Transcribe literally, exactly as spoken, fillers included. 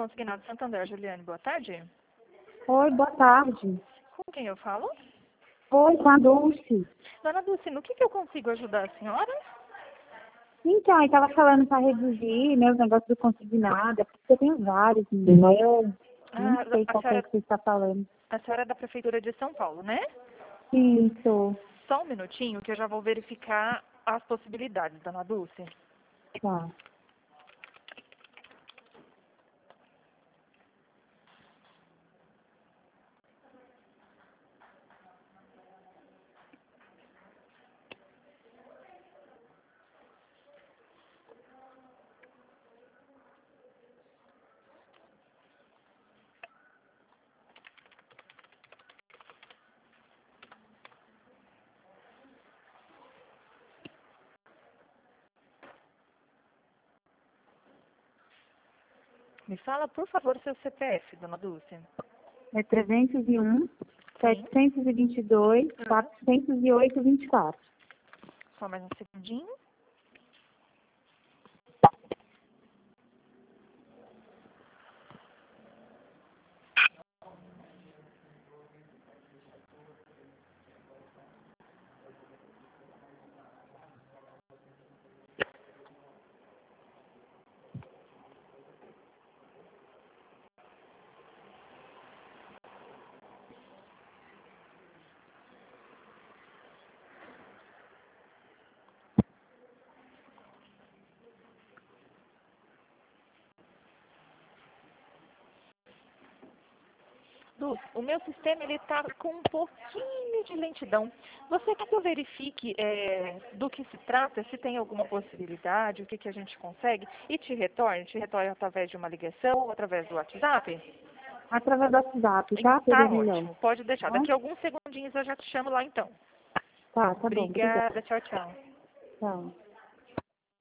Consignado Santander, Juliane, boa tarde. Oi, boa tarde. Com quem eu falo? Oi, com a Dulce. Dona Dulce, no que, que eu consigo ajudar a senhora? Então, eu estava falando para reduzir, né, os negócios do consignado, é porque eu tenho vários, menina. Eu não Ah, sei a qual que é senhora, que você está falando. a senhora é da Prefeitura de São Paulo, né? Isso, Só um minutinho que eu já vou verificar as possibilidades, Dona Dulce. tá. Me fala, por favor, seu C P F, Dona Dulce. É trezentos e um, Sim. setecentos e vinte e dois, quatrocentos e oito, vinte e quatro. Só mais um segundinho. Dulce, o meu sistema ele está com um pouquinho de lentidão. Você quer que eu verifique é, do que se trata, se tem alguma possibilidade, o que, que a gente consegue, e te retorne? Te retorne através de uma ligação ou através do WhatsApp? Através do WhatsApp, tá? Tá Seria melhor. ótimo, pode deixar. Tá? Daqui a alguns segundinhos eu já te chamo lá então. Tá, tá bom. Obrigada. Obrigada, tchau, tchau. Tchau.